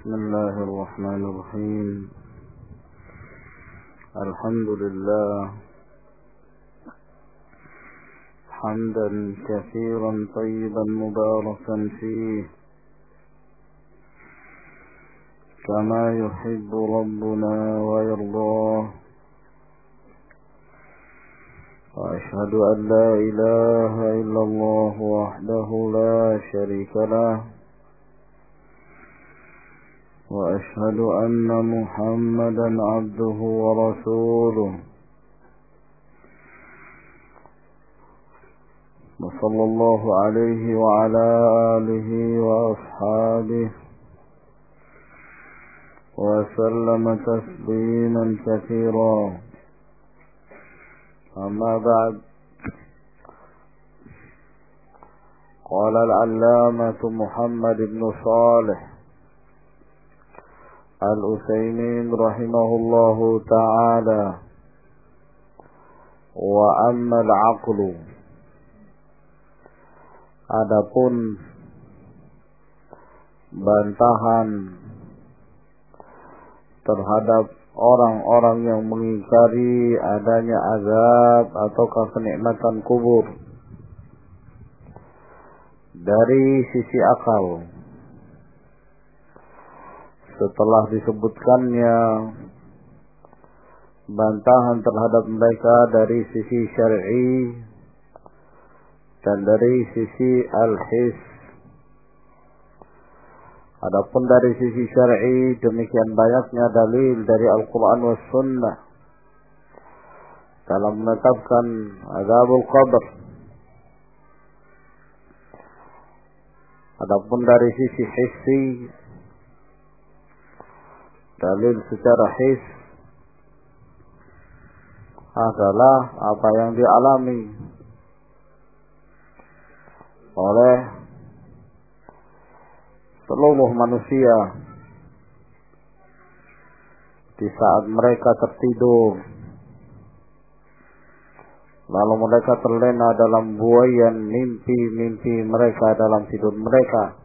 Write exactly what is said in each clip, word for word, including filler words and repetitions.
بسم الله الرحمن الرحيم. الحمد لله حمدا كثيرا طيبا مباركا فيه كما يحب ربنا ويرضاه. وأشهد أن لا إله إلا الله وحده لا شريك له، وأشهد أن محمدا عبده ورسوله، وصلى الله عليه وعلى آله وأصحابه وسلم تسليما كثيرا. أما بعد، قال العلامة محمد بن صالح العثيمين رحمه الله تعالى: وأما العقل، adapun bantahan terhadap orang-orang yang mengingkari adanya azab atau kenikmatan kubur dari sisi akal, setelah disebutkannya bantahan terhadap mereka dari sisi syar'i dan dari sisi al-his. Adapun dari sisi syar'i, demikian banyaknya dalil dari Al-Quran was Sunnah dalam menetapkan azabul qabr. Adapun dari sisi hissi, dalil secara his adalah apa yang dialami oleh seluruh manusia di saat mereka tertidur, lalu mereka terlena dalam buaian mimpi-mimpi mereka dalam tidur mereka.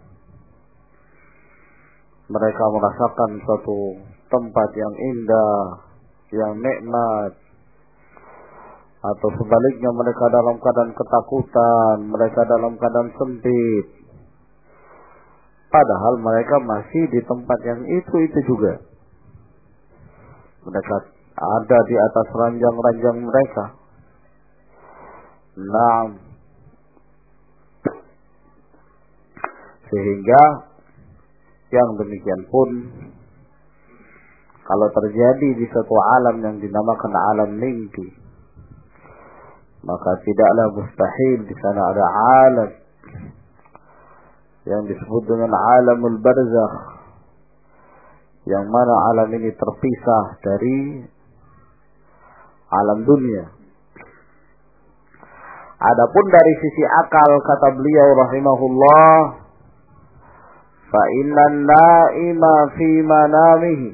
Mereka merasakan suatu tempat yang indah, yang nikmat, atau sebaliknya mereka dalam keadaan ketakutan, mereka dalam keadaan sempit, padahal mereka masih di tempat yang itu-itu juga. Mereka ada di atas ranjang-ranjang mereka. Nah, sehingga yang demikian pun kalau terjadi di suatu alam yang dinamakan alam mimpi, maka tidaklah mustahil di sana ada alam yang disebut dengan alamul barzakh, yang mana alam ini terpisah dari alam dunia. Adapun dari sisi akal, kata beliau rahimahullah, fa innan naima fi manamihi,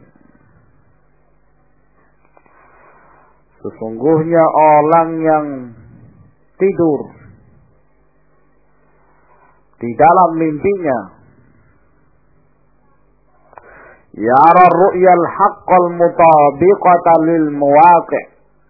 sesungguhnya orang yang tidur di dalam mimpinya, yara ru'yal haqqal mutabiqata lil muwaqi',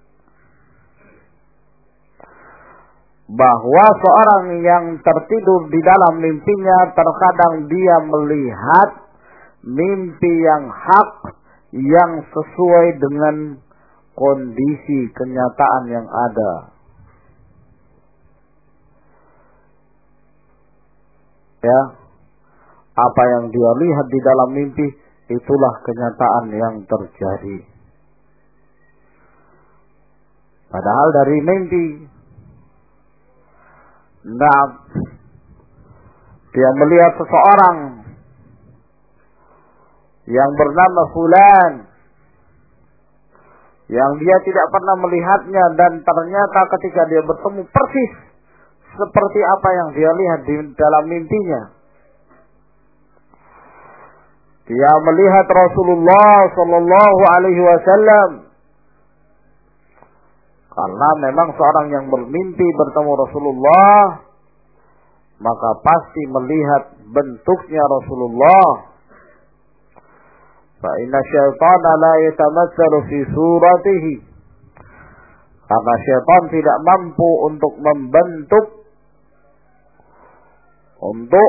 bahwa seorang yang tertidur di dalam mimpinya terkadang dia melihat mimpi yang hak, yang sesuai dengan kondisi kenyataan yang ada. Ya, apa yang dia lihat di dalam mimpi, itulah kenyataan yang terjadi. Padahal dari mimpi, nah, dia melihat seseorang yang bernama Fulan, yang dia tidak pernah melihatnya, dan ternyata ketika dia bertemu persis seperti apa yang dia lihat di dalam mimpinya. Dia melihat Rasulullah sallallahu alaihi wasallam, karena memang seorang yang bermimpi bertemu Rasulullah, maka pasti melihat bentuknya Rasulullah, Fa inna syaitana la yatamatsalu fi suratihi. Karena syaitan tidak mampu untuk membentuk, untuk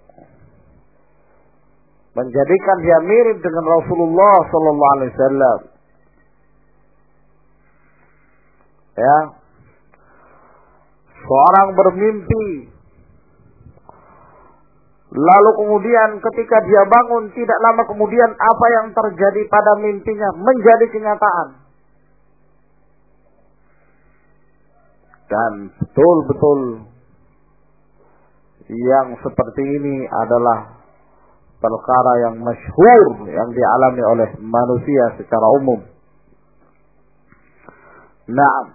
menjadikan dia mirip dengan Rasulullah sallallahu alaihi wasallam. Ya. Seorang bermimpi, lalu kemudian ketika dia bangun, tidak lama kemudian apa yang terjadi pada mimpinya menjadi kenyataan. Dan betul-betul yang seperti ini adalah perkara yang masyhur yang dialami oleh manusia secara umum. Naam.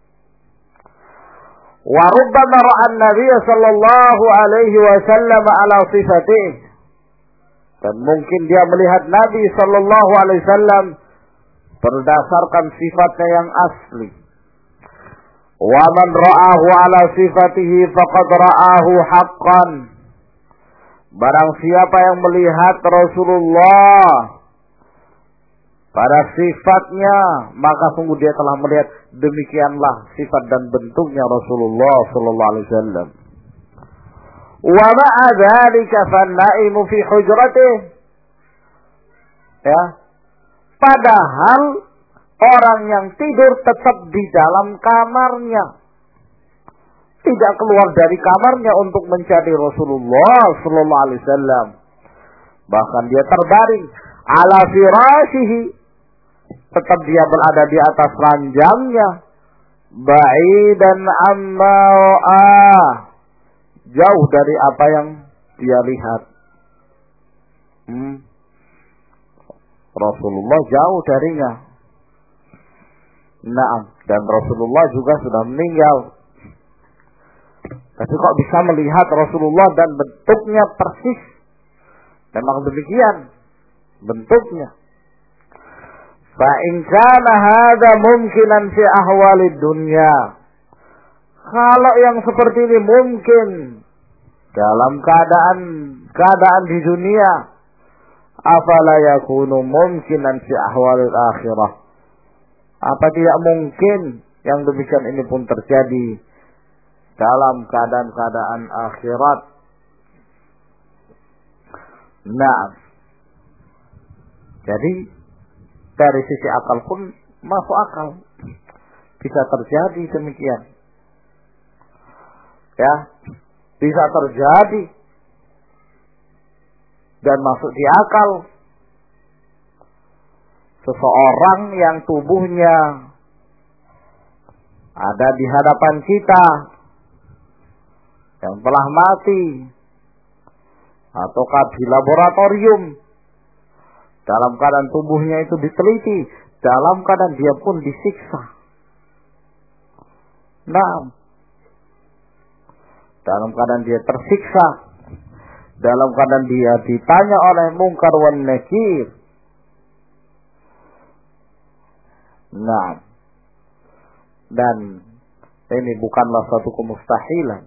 Wa rubbama ra'a an-nabiy sallallahu alaihi wasallam ala sifatihi. Dan mungkin dia melihat Nabi sallallahu alaihi wasallam berdasarkan sifatnya yang asli. Wa man ra'ahu ala sifatihi faqad ra'ahu haqqan. Barang siapa yang melihat Rasulullah pada sifatnya, maka sungguh dia telah melihat demikianlah sifat dan bentuknya Rasulullah sallallahu alaihi wasallam. Wa ma'a dzalika fan-na'imu fi hujratihi. Ya. Padahal orang yang tidur tetap di dalam kamarnya. Tidak keluar dari kamarnya untuk mencari Rasulullah sallallahu alaihi wasallam. Bahkan dia terbaring ala firashihi. Tetap dia berada di atas ranjangnya. Ba'idan amma ra'ah. Jauh dari apa yang dia lihat. Hmm. Rasulullah jauh darinya. Naam. Dan Rasulullah juga sudah meninggal. Tapi kok bisa melihat Rasulullah dan bentuknya persis. Memang demikian bentuknya. Fa in kana hadza mumkinan fi ahwalid dunya. Kalau yang seperti ini mungkin dalam keadaan keadaan di dunia, afala yakunu mumkinan fi ahwalil akhirah. Apa tidak mungkin yang demikian ini pun terjadi dalam keadaan-keadaan akhirat? Nah, jadi dari sisi akal pun masuk akal, bisa terjadi demikian. Ya, bisa terjadi dan masuk di akal. Seseorang yang tubuhnya ada di hadapan kita, yang telah mati, ataukah di laboratorium, dalam keadaan tubuhnya itu diteliti, dalam keadaan dia pun disiksa. Nah, dalam keadaan dia tersiksa, dalam keadaan dia ditanya oleh Munkar wan Nakir. Nah, dan ini bukanlah suatu kemustahilan.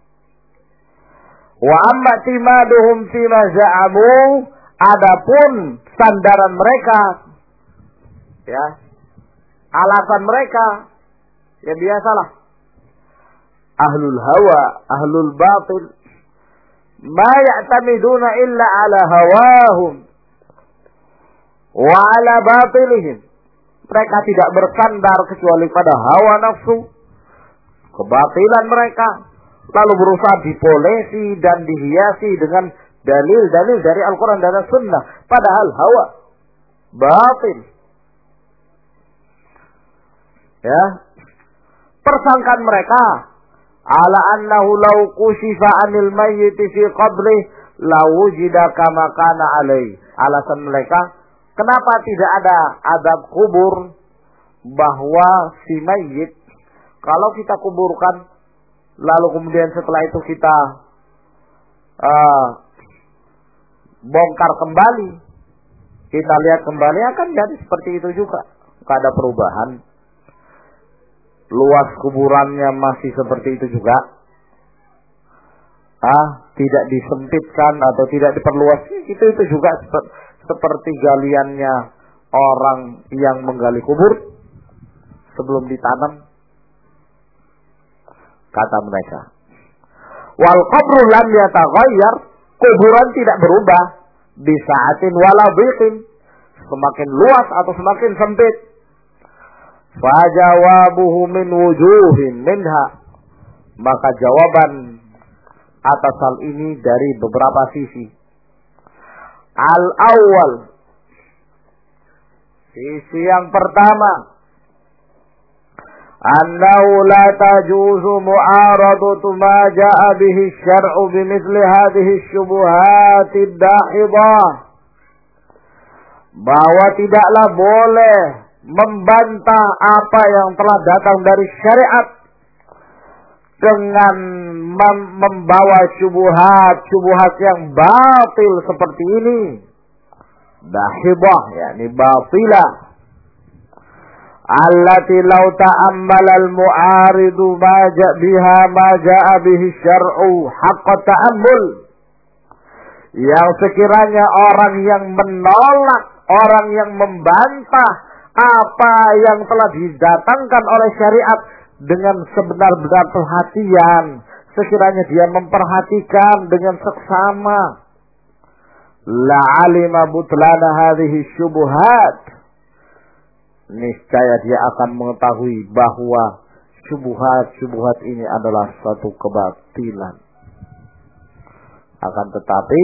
Wa amma timaduhum fima za'amu, adapun sandaran mereka, ya, alasan mereka, ya biasalah, ahlul hawa, ahlul batil, ma ya'tamiduna illa ala hawahum wa ala batilihim. Mereka tidak bersandar kecuali pada hawa nafsu, kebatilan mereka, lalu berusaha dipolesi dan dihiasi dengan dalil-dalil dari Al-Quran dan As-Sunnah. Padahal hawa batil. Ya, persangkaan mereka ala annahu law kushifa anil mayyiti fi qabrih lawujida kama kana alai. Alasan mereka, kenapa tidak ada adab kubur, bahwa si mayyit kalau kita kuburkan lalu kemudian setelah itu kita uh, bongkar kembali, kita lihat kembali, akan jadi seperti itu juga. Tidak ada perubahan. Luas kuburannya masih seperti itu juga. Ah, tidak disempitkan atau tidak diperluas, itu itu juga seperti galiannya orang yang menggali kubur sebelum ditanam. Kata mereka, wal qabru lam yataghayyar, kuburan tidak berubah bisa'atin wala biqin, semakin luas atau semakin sempit. Fajawabuhu min wujuhin minha, maka jawaban atas hal ini dari beberapa sisi. Al-awwal, sisi yang pertama, annahu la tajuzu mu'aradatu ma ja'a bihi syar'u bimithli hadhihi syubuhatid dahidah, bahwa tidaklah boleh membantah apa yang telah datang dari syariat dengan mem- membawa syubhat-syubhat yang batil seperti ini. Dahibah, yakni batilah. Allati law ta'ammala al-mu'aridu ma ja'a biha ma ja'a bihi syar'u haqqa ta'ammul. Yang sekiranya orang yang menolak, orang yang membantah apa yang telah didatangkan oleh syariat dengan sebenar-benar perhatian, sekiranya dia memperhatikan dengan seksama, la alima butlana hadhihi syubuhat, niscaya dia akan mengetahui bahwa syubhat-syubhat ini adalah suatu kebatilan. Akan tetapi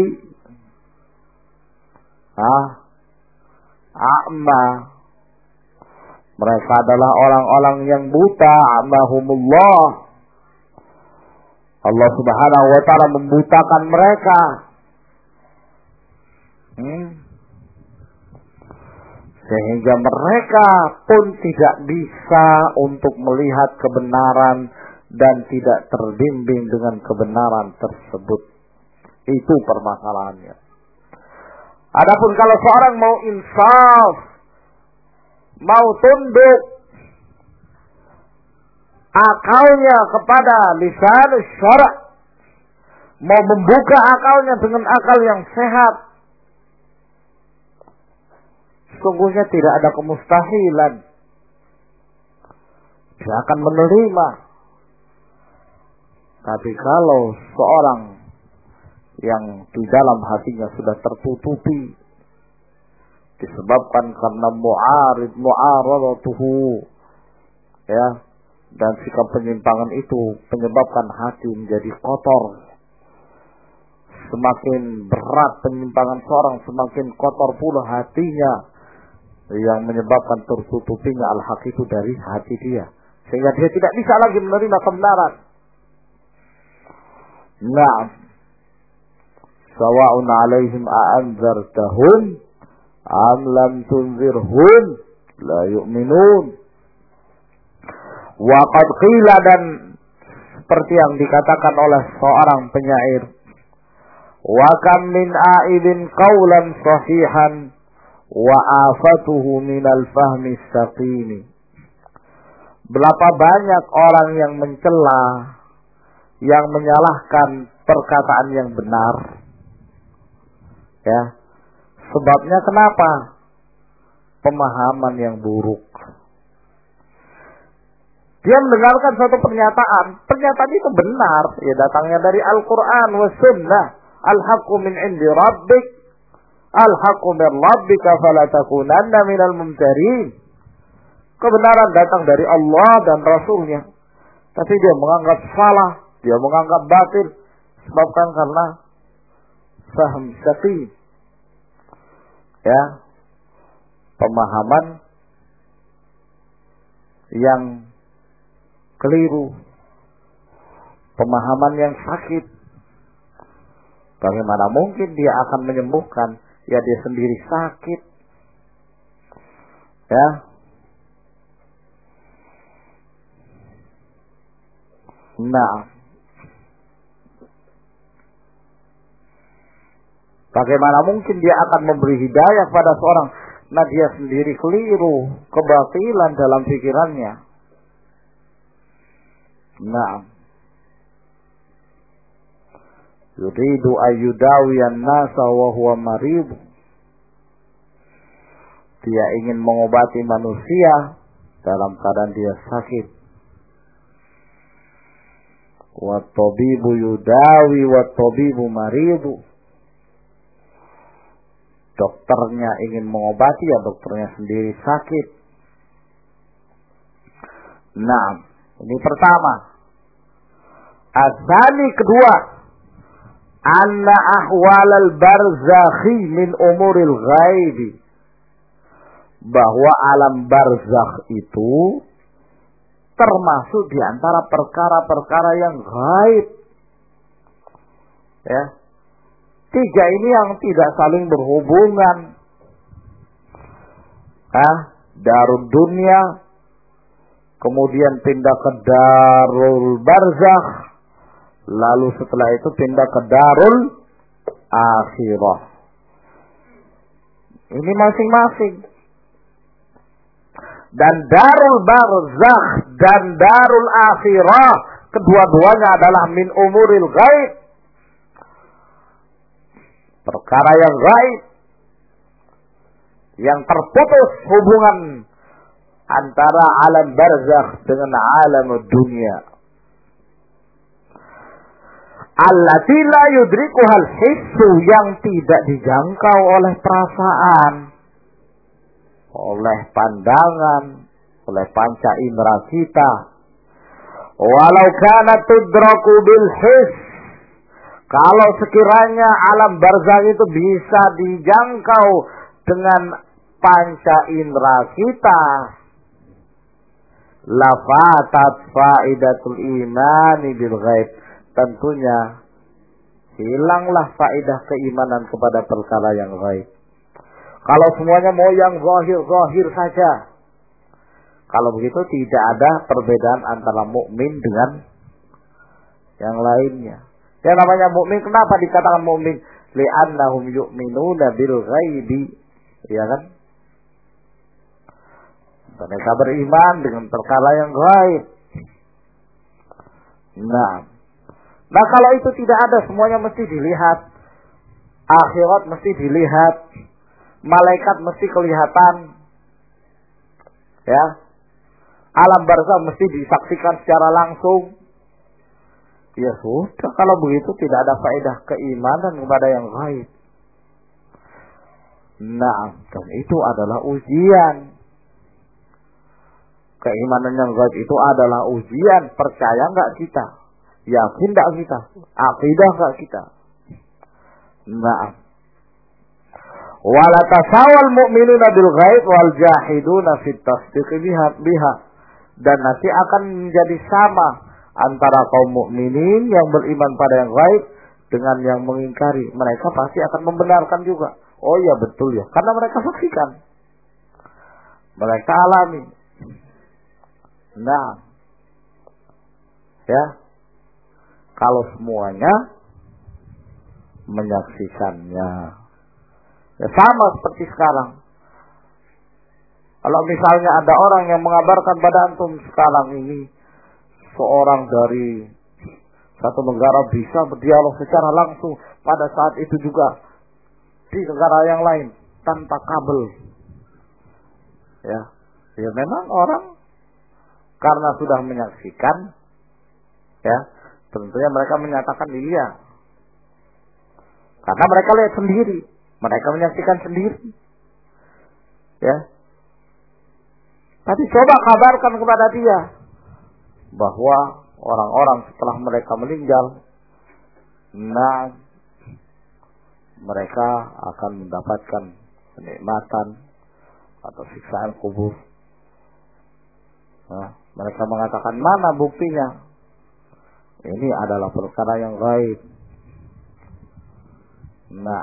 ah a'ma, mereka adalah orang-orang yang buta, amahumullah. Allah Subhanahu wa ta'ala membutakan mereka. Hmm. Sehingga mereka pun tidak bisa untuk melihat kebenaran dan tidak terbimbing dengan kebenaran tersebut. Itu permasalahannya. Adapun kalau seorang mau insaf, mau tunduk akalnya kepada lisan syara', mau membuka akalnya dengan akal yang sehat, sungguhnya tidak ada kemustahilan, dia akan menerima. Tapi kalau seorang yang di dalam hatinya sudah tertutupi disebabkan karena mu'arid mu'aradatuhu, ya, dan sikap penyimpangan itu menyebabkan hati menjadi kotor. Semakin berat penyimpangan seorang, semakin kotor pula hatinya, yang menyebabkan tertutupinya al-haq itu dari hati dia, sehingga dia tidak bisa lagi menerima kebenaran. Naam, sawa'un 'alaihim a'anzartahum am lam tunzirhum la yu'minun. Wa qad qila, dan seperti yang dikatakan oleh seorang penyair, wa kam min a'idin qawlan sahihan wa afatuhu minal fahmi saqimi. Berapa banyak orang yang mencela, yang menyalahkan perkataan yang benar, ya, sebabnya kenapa? Pemahaman yang buruk. Dia mendengarkan suatu pernyataan, pernyataan itu benar, ya, datangnya dari Al-Quran wa Sunnah, al-haqqu min indi rabbik, al-haqqu min rabbika fala takunanna minal mumtarin. Kebenaran datang dari Allah dan Rasulnya, tapi dia menganggap salah, dia menganggap batil, sebabkan karena faham saqim, ya, pemahaman yang keliru, pemahaman yang sakit. Bagaimana mungkin dia akan menyembuhkan? Ya, dia sendiri sakit, ya. Nah, bagaimana mungkin dia akan memberi hidayah pada seorang, nah dia sendiri keliru, kebatilan dalam pikirannya. Nah, yuridu ayyudawiyan nasa wa huwa marid. dia ingin mengobati manusia dalam keadaan dia sakit. Wa tabibu yudawi wa tabibu maridu. Dokternya ingin mengobati, ya dokternya sendiri sakit. Nah, ini pertama. Asani kedua, anna ahwal al-barzakhi min umuril ghaibi. Bahwa alam barzakh itu termasuk di antara perkara-perkara yang gaib. Ya. Tiga ini yang tidak saling berhubungan. Ah, darul dunia, kemudian pindah ke darul barzakh, lalu setelah itu pindah ke darul akhirah. Ini masing-masing. Dan darul barzakh dan darul akhirah, kedua-duanya adalah min umuril ghaib. Perkara yang gaib, yang terputus hubungan antara alam barzakh dengan alam dunia. Allati la yudrikuhal hissu, yang tidak dijangkau oleh perasaan, oleh pandangan, oleh panca indera kita. Walau kana tudraku bil hiss, kalau sekiranya alam barzakh itu bisa dijangkau dengan panca indera kita, lafatat faidatul imani bil ghaib, tentunya hilanglah faedah keimanan kepada perkara yang gaib. Kalau semuanya mau yang zahir-zahir saja, kalau begitu tidak ada perbedaan antara mukmin dengan yang lainnya. Yang namanya mukmin, kenapa dikatakan mukmin? Li'annahum yu'minuna bil ghaibi, ya kan? Mereka beriman dengan perkara yang gaib. Nah, nah kalau itu tidak ada, semuanya mesti dilihat. Akhirat mesti dilihat. Malaikat mesti kelihatan. Ya. Alam barzakh mesti disaksikan secara langsung. Ya sudah, kalau begitu tidak ada faedah keimanan kepada yang gaib. Nah, dan itu adalah ujian. Keimanan yang gaib itu adalah ujian. Percaya enggak kita? Yakin enggak kita? Akidah enggak kita? Nah, wala tasawal mu'minuna bil ghaib wal jahiduna fit tasdiq biha. Dan nanti akan menjadi sama antara kaum mukminin yang beriman pada yang gaib dengan yang mengingkari. Mereka pasti akan membenarkan juga. Oh iya betul ya, karena mereka saksikan, mereka alami. Nah, ya, kalau semuanya menyaksikannya, ya sama seperti sekarang. Kalau misalnya ada orang yang mengabarkan pada antum sekarang ini, seorang dari satu negara bisa berdialog secara langsung pada saat itu juga di negara yang lain tanpa kabel. Ya, ya memang orang karena sudah menyaksikan, ya tentunya mereka menyatakan iya. Karena mereka lihat sendiri, mereka menyaksikan sendiri. Ya. Tapi coba kabarkan kepada dia bahwa orang-orang setelah mereka meninggal, nah mereka akan mendapatkan kenikmatan atau siksaan kubur. Nah, mereka mengatakan, mana buktinya? Ini adalah perkara yang gaib. Nah,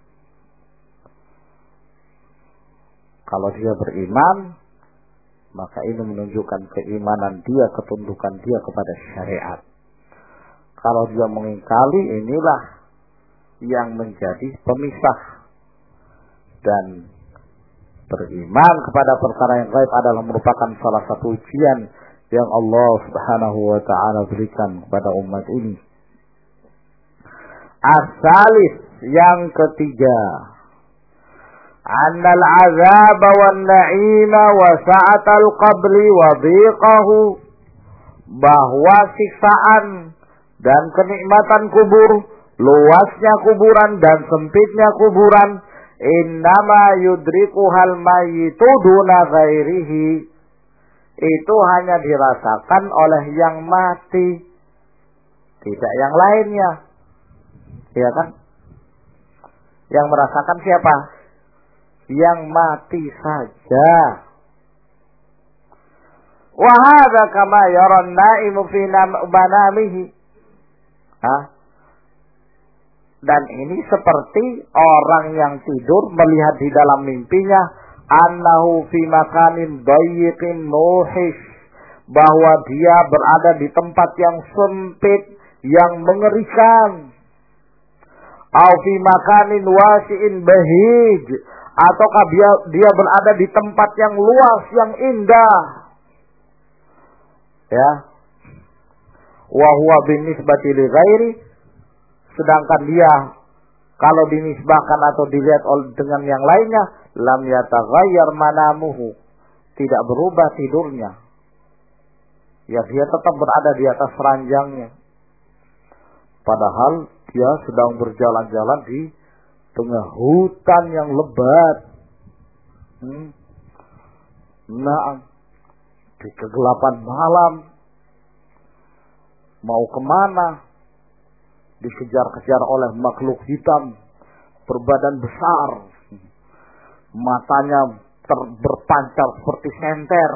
kalau dia beriman, maka ini menunjukkan keimanan dia, ketundukan dia kepada syariat. Kalau dia mengingkari, inilah yang menjadi pemisah. Dan beriman kepada perkara yang gaib adalah merupakan salah satu ujian yang Allah Subhanahu wa taala berikan kepada umat ini. As-salis, yang ketiga, annal azab wan na'ima wa sa'atal qabri wa dhiqahu, bahwa siksaan dan kenikmatan kubur, luasnya kuburan dan sempitnya kuburan, innama yudrikuhal mayyitu duna ghairihi, itu hanya dirasakan oleh yang mati, tidak yang lainnya. Iya kan? Yang merasakan siapa? Yang mati saja. Wa hadza kama yara an-na'imu fi manamihi. Hah? Dan ini seperti orang yang tidur melihat di dalam mimpinya annahu fi makanin dayyiqin nuhish, bahwa dia berada di tempat yang sempit, yang mengerikan. Au fi makanin wasi'in bahij, ataukah dia, dia berada di tempat yang luas, yang indah. Ya. Wa huwa binisbati li ghairi, sedangkan dia kalau dinisbahkan atau dilihat dengan yang lainnya, lam yataghayyar manamuhu, tidak berubah tidurnya. Ya, dia tetap berada di atas ranjangnya. Padahal dia sedang berjalan-jalan di tengah hutan yang lebat. Hmm. Nah, di kegelapan malam, mau kemana? Dikejar-kejar oleh makhluk hitam berbadan besar, matanya ter- berpancar seperti senter.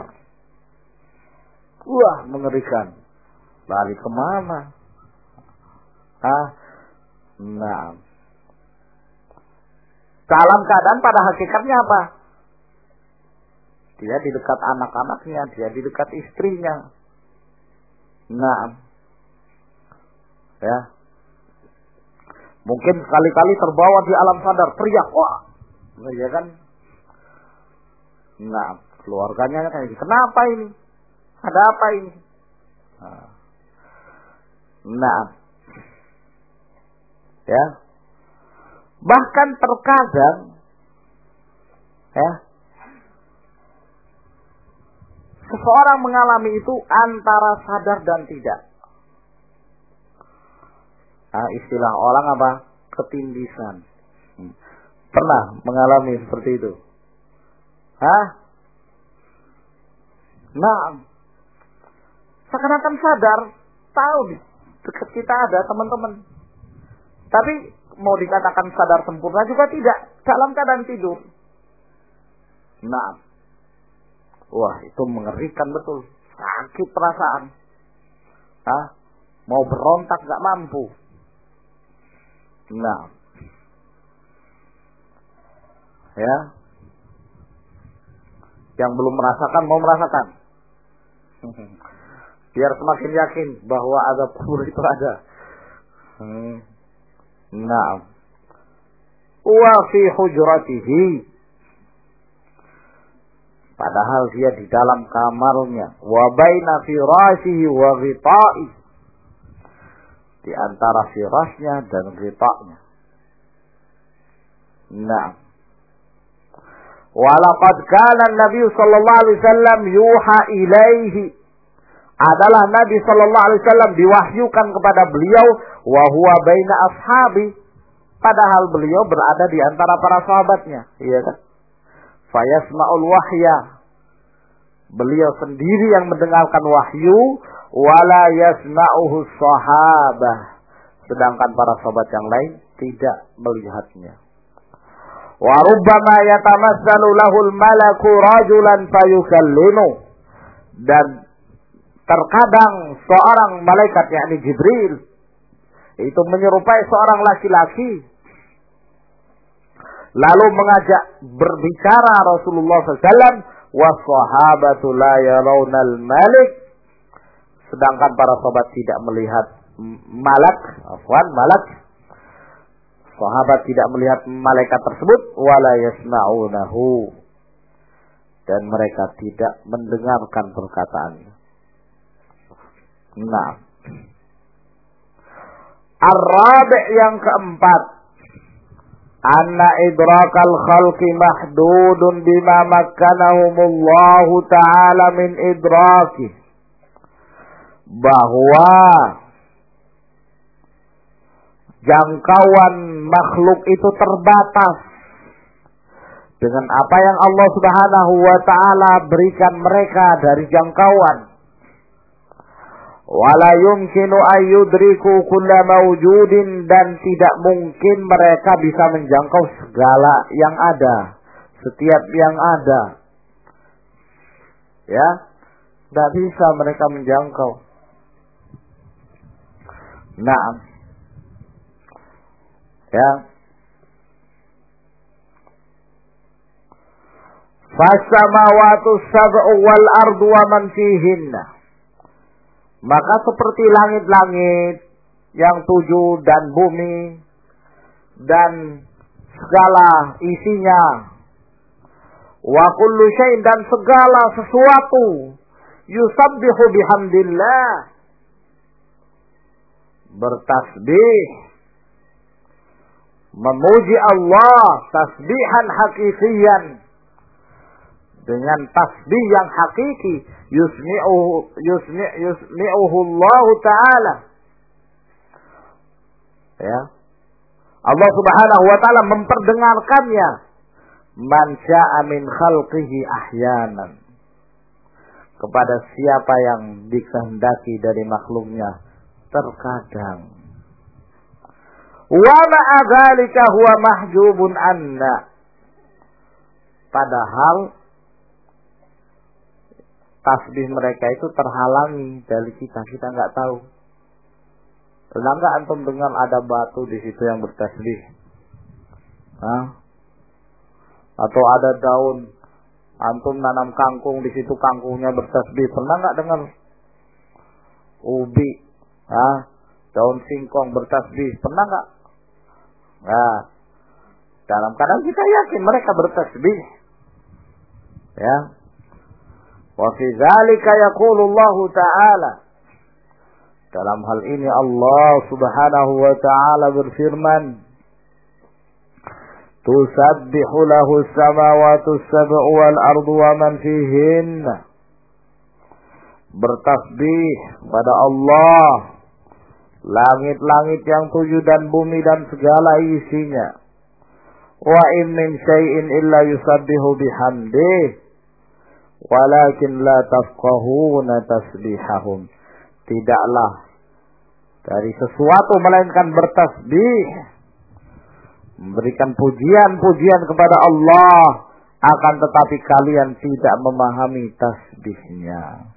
Wah, mengerikan. Lari kemana? Ah, nah, dalam keadaan pada hakikatnya apa? Dia di dekat anak-anaknya, dia di dekat istrinya. Nah, ya. Mungkin sekali-kali terbawa di alam sadar, teriak, wah, ya kan? Nah, keluarganya kayak gitu. Kenapa ini? Ada apa ini? Nah, ya. Bahkan terkadang, ya, seseorang mengalami itu antara sadar dan tidak. Nah, istilah orang apa? Ketindisan. Hmm. Pernah mengalami seperti itu? Hah? Nah, seakan-akan sadar, tahu nih, dekat kita ada teman-teman. Tapi mau dikatakan sadar sempurna juga tidak, dalam keadaan tidur. Nah, wah, itu mengerikan betul, sakit perasaan. Hah? Mau berontak gak mampu. Nah, ya, yang belum merasakan mau merasakan, biar semakin yakin bahwa azab kubur itu ada. Hmm. Nah, wa fi hujratihi, padahal dia di dalam kamarnya, wa baina firashihi wa ghita'i, di antara firasnya dan ghita'nya. Nah, walaqad kana Nabi sallallahu alaihi wasallam yuha ilaihi, adalah Nabi sallallahu alaihi wasallam diwahyukan kepada beliau, wa huwa baina ashabi, padahal beliau berada di antara para sahabatnya, iya kan? Fayasma'ul wahya, beliau sendiri yang mendengarkan wahyu, wala yasma'uhu sahabah, sedangkan para sahabat yang lain tidak melihatnya. Wa rubbama yatamassalu lahul malaku rajulan fayukallimu, dan terkadang seorang malaikat, yakni Jibril, itu menyerupai seorang laki-laki, lalu mengajak berbicara Rasulullah sallallahu alaihi wasallam, wa sahabatu la yarawnal malik, sedangkan para sahabat tidak melihat malak, afwan, malak. Sahabat tidak melihat malaikat tersebut, wala yasma'unahu, dan mereka tidak mendengarkan perkataannya. Nah, ar-rabi' yang keempat, anna idrakal khalqi mahdudun bima makkanahumullahu ta'ala min idraki, bahwa jangkauan makhluk itu terbatas dengan apa yang Allah Subhanahu wa ta'ala berikan mereka dari jangkauan. Wala yumkinu ayyudriku kulla mawjudin, dan tidak mungkin mereka bisa menjangkau segala yang ada, setiap yang ada. Ya, tidak bisa mereka menjangkau. Naam. Ya. Fasamawatu sab'u wal ardu wa man fihinna. Maka seperti langit-langit yang tujuh dan bumi dan segala isinya, wa kullu syai'in, dan segala sesuatu, yusabbihu bihamdillah, bertasbih, memuji Allah tasbihan hakikiyan, dengan tasbih yang hakiki, yusmi'uhu yusmi' yusmi'uhu Allah Ta'ala. Ya. Allah Subhanahu wa taala memperdengarkannya, man sya'a min khalqihi ahyanan, kepada siapa yang dikehendaki dari makhluknya terkadang. Wa ma'a dzalika huwa mahjubun anna, padahal tasbih mereka itu terhalangi dari kita, kita nggak tahu. Pernah nggak antum dengar ada batu di situ yang bertasbih? Hah? Atau ada daun, antum nanam kangkung di situ, kangkungnya bertasbih? Pernah nggak dengar? Ubi, hah? Daun singkong bertasbih? Pernah nggak? Nah, dalam keadaan kita yakin mereka bertasbih. Ya. Wa fi dzalika yaqulu Allah Ta'ala, dalam hal ini Allah Subhanahu wa taala berfirman, tusabbihu lahu as-samawati as-sab'u wal ardu wa man fihinna, bertasbih pada Allah langit-langit yang tujuh dan bumi dan segala isinya. Wa in min syai'in illa yusabbihu bihamdihi walakin la tafqahuna tasbihahum, tidaklah dari sesuatu melainkan bertasbih, memberikan pujian-pujian kepada Allah, akan tetapi kalian tidak memahami tasbihnya.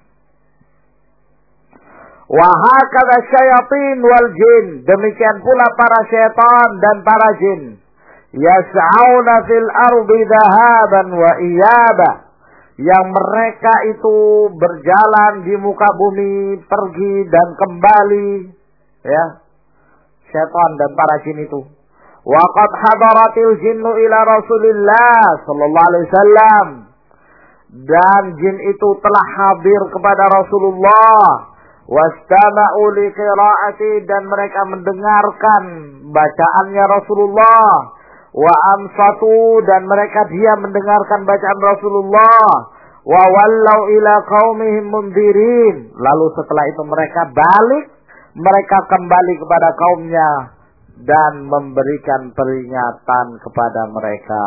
Wa hakadha syayatin wal jin, demikian pula para syaitan dan para jin, yas'auna fil ardi dhahaban wa iyaba, yang mereka itu berjalan di muka bumi, pergi dan kembali, ya, syaitan dan para jin itu. Wa qad hadaratil jinnu ila Rasulillah sallallahu alaihi wasallam, dan jin itu telah hadir kepada Rasulullah, wastama'u li qiraati, dan mereka mendengarkan bacaannya Rasulullah, wa ansatu, dan mereka diam mendengarkan bacaan Rasulullah, wa wallau ila qaumihim mundirin, lalu setelah itu mereka balik, mereka kembali kepada kaumnya dan memberikan peringatan kepada mereka.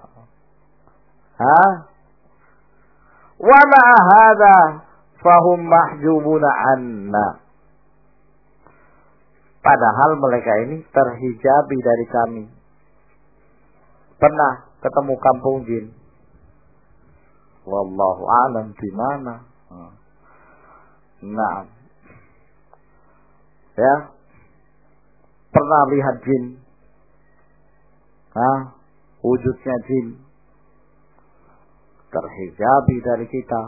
Hah? Wa ma'a hadza fahum mahjubuna anna, padahal mereka ini terhijabi dari kami. Pernah ketemu kampung jin? Wallahu a'lam di mana. Nah, ya, pernah lihat jin? Hah? Wujudnya jin terhijabi dari kita.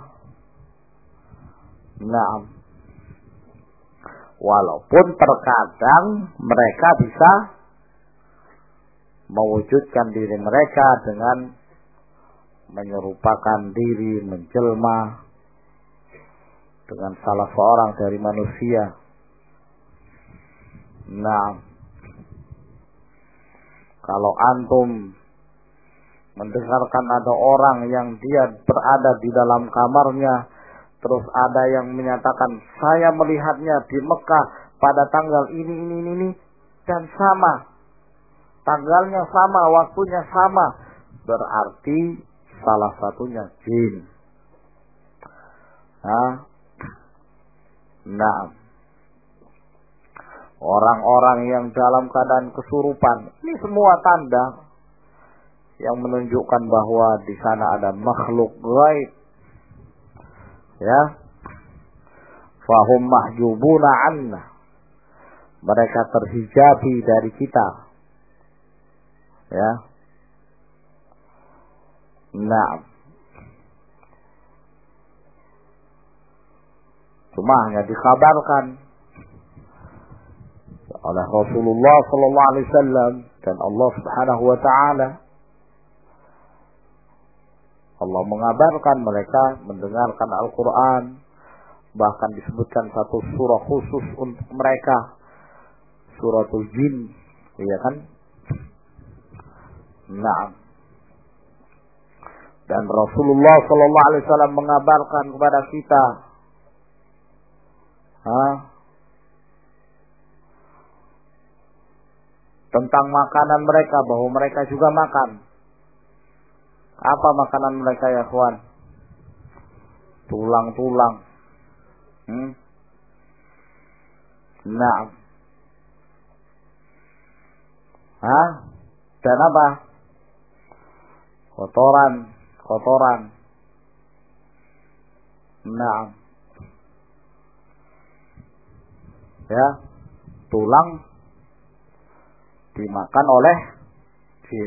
Nah, walaupun terkadang mereka bisa mewujudkan diri mereka dengan menyerupakan diri, menjelma dengan salah seorang dari manusia. Nah, Kalau antum mendengarkan ada orang yang dia berada di dalam kamarnya, terus ada yang menyatakan, saya melihatnya di Mekah pada tanggal ini, ini, ini, dan sama. Tanggalnya sama, waktunya sama. Berarti salah satunya jin. Nah, nah. Orang-orang yang dalam keadaan kesurupan, ini semua tanda yang menunjukkan bahwa di sana ada makhluk gaib. Ya. Fahum mahjubuna anna. Mereka terhijabi dari kita. Ya. Nah. Cuma hanya dikabarkan oleh Rasulullah sallallahu alaihi wasallam dan Allah Subhanahu wa taala. Allah mengabarkan mereka mendengarkan Al-Qur'an, bahkan disebutkan satu surah khusus untuk mereka, suratul jin, iya kan? Naam. Dan Rasulullah sallallahu alaihi wasallam mengabarkan kepada kita, ha? Tentang makanan mereka, bahwa mereka juga makan. Apa makanan mereka ya kawan? Tulang-tulang. Hmm? Nah. Hah? Dan apa? Kotoran, kotoran. Nah. Ya, tulang dimakan oleh jin.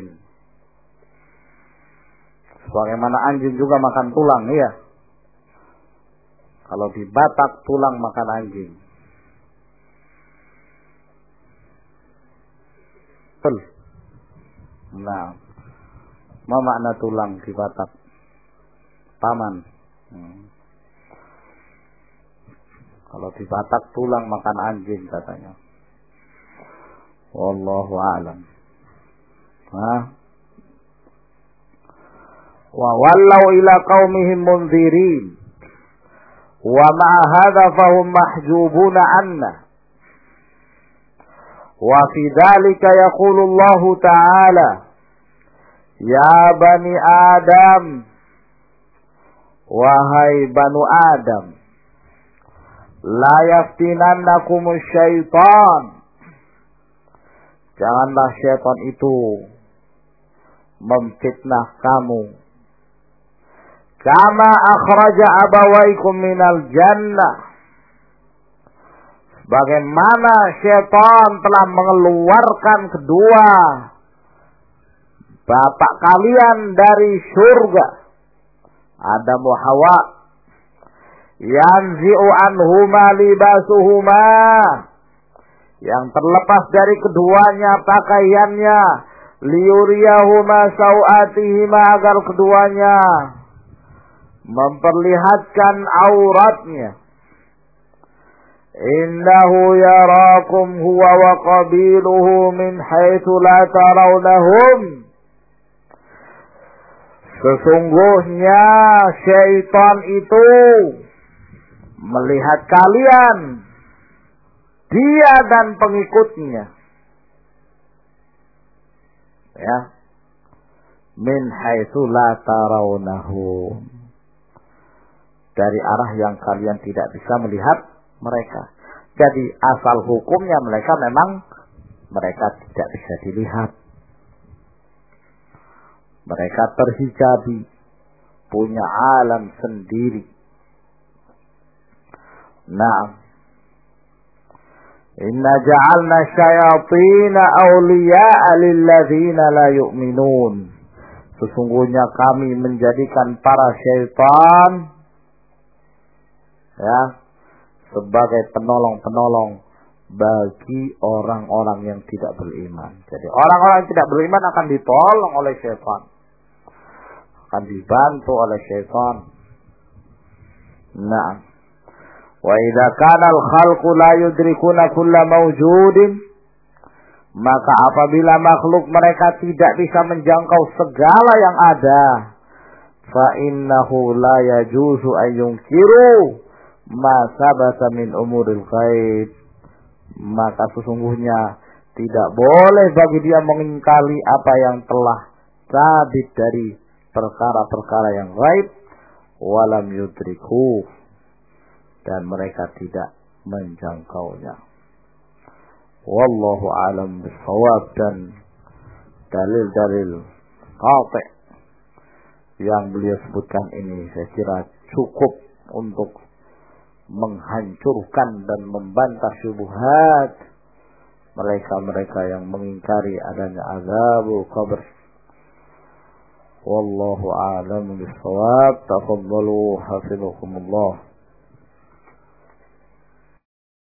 Sebagaimana anjing juga makan tulang, iya. Kalau di Batak tulang makan anjing. Betul. Nah, apa makna tulang di Batak? Paman. Hmm. Kalau di Batak tulang makan anjing katanya. Wallahu a'lam. Hah? Wa wallau ila qaumihim munzirin. Wa ma'a hadza fahum mahjubuna anna. Wa fi dzalika yaqulu Allah ta'ala, ya bani Adam, wahai banu Adam, la yaftinannakumus syaitan. Janganlah syaitan itu memfitnah kamu. Kama akhraja abawaikum minal jannah. Bagaimana syaitan telah mengeluarkan kedua bapak kalian dari surga, Adam wa Hawa, yanzi'u anhuma libasuhuma, yang terlepas dari keduanya pakaiannya, liyuriyahuma sau'atihima, agar keduanya memperlihatkan auratnya. Innahu yarakum huwa wa qabiluhu min haitsu la tarawnahum. Sesungguhnya syaitan itu melihat kalian, dia dan pengikutnya, ya, min haitsu la tarawnahum, dari arah yang kalian tidak bisa melihat mereka. Jadi asal hukumnya mereka memang mereka tidak bisa dilihat. Mereka terhijabi, punya alam sendiri. Nah, inna ja'alna syayatina awliya'a lilladzina la yu'minun. Sesungguhnya kami menjadikan para syaitan, ya, sebagai penolong-penolong bagi orang-orang yang tidak beriman. Jadi orang-orang yang tidak beriman akan ditolong oleh syaitan, akan dibantu oleh syaitan. Nah, wa idza kana al-khalqu la yudrikuna kulla mawjudin Maka apabila makhluk mereka tidak bisa menjangkau segala yang ada, fa innahu la yajuzu an yunkiru ma sabata min umuril ghaib, maka sesungguhnya tidak boleh bagi dia mengingkari apa yang telah sabit dari perkara-perkara yang gaib, walam yudriku, dan mereka tidak menjangkaunya. Wallahu a'lam bishawab. Dan dalil-dalil qati' yang beliau sebutkan ini saya kira cukup untuk menghancurkan dan membantah syubhat mereka-mereka yang mengingkari adanya azabul qabr. Wallahu a'lam bishawab. Tafadhalu hafizakumullah.